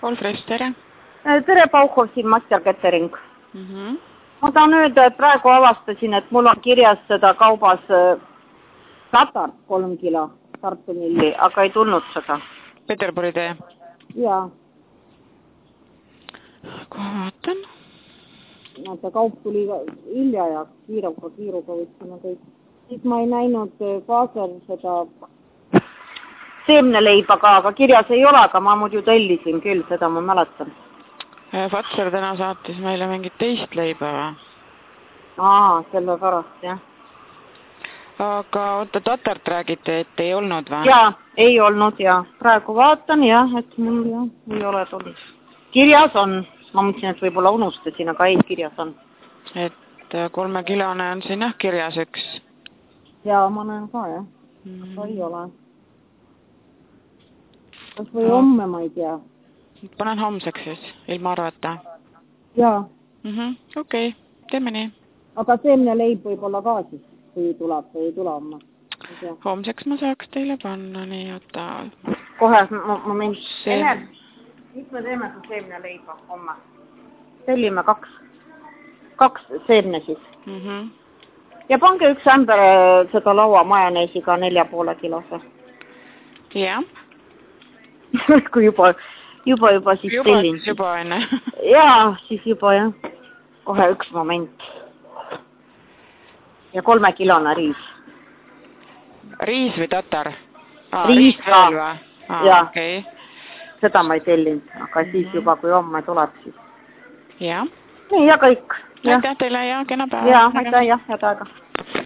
Olfres, tere! Tere, Pauhov, siin Master Catering. Ma tahan öelda, et praegu avastasin, et mul on kirjas seda kaubas Tatart 3 kilo kartulilli, aga ei tulnud seda. Peterburi tee? Jaa. Kohe vaatan. Näete, kaup tuli hilja ja kiiruga võtsime kõik. Siis ma ei näinud Faaser seda seemneleiba ka, aga kirjas ei ole, aga ma muidu tellisin küll, seda ma mäletan. Fatser täna saatis meile mingit teist leiba või? Selle pärast, jah. Aga oota, Tatart räägite, et ei olnud või? Jaa, ei olnud ja praegu vaatan jah, et mul jah, ei ole tulnud. Kirjas on. Ma mõtlesin, et võib-olla unustasin, aga ei, kirjas on. Et 3 kilone on siin jah kirjas üks. Jaa, ma näen ka jah. Aga ei ole. Kas või homme, ma ei tea. Panen homseks siis, ilma arvata. Jaa. Okei, teeme nii. Aga seemneleib võib-olla ka siis, kui tuleb või ei tule homme. Homseks ma saaks teile panna, nii oota. Kohe, ma mind... Mis me teeme su seemneleiba homme? Tellime 2 seemne siis. Ja pange üks ämber seda laua majoneesiga 4,5 kilose. Jah. Kui juba siis tellin. Juba enne. Jaa, siis juba jah. Kohe üks moment. Ja 3 kilone riis. Riis või tatar? Riis ka. Jaa. Okei. Seda ma ei tellinud, aga siis juba, kui homme tuleb, siis. Jah. Nii, ja kõik. Aitäh teile ja kena päeva. Jaa, aitäh, jah, head aega.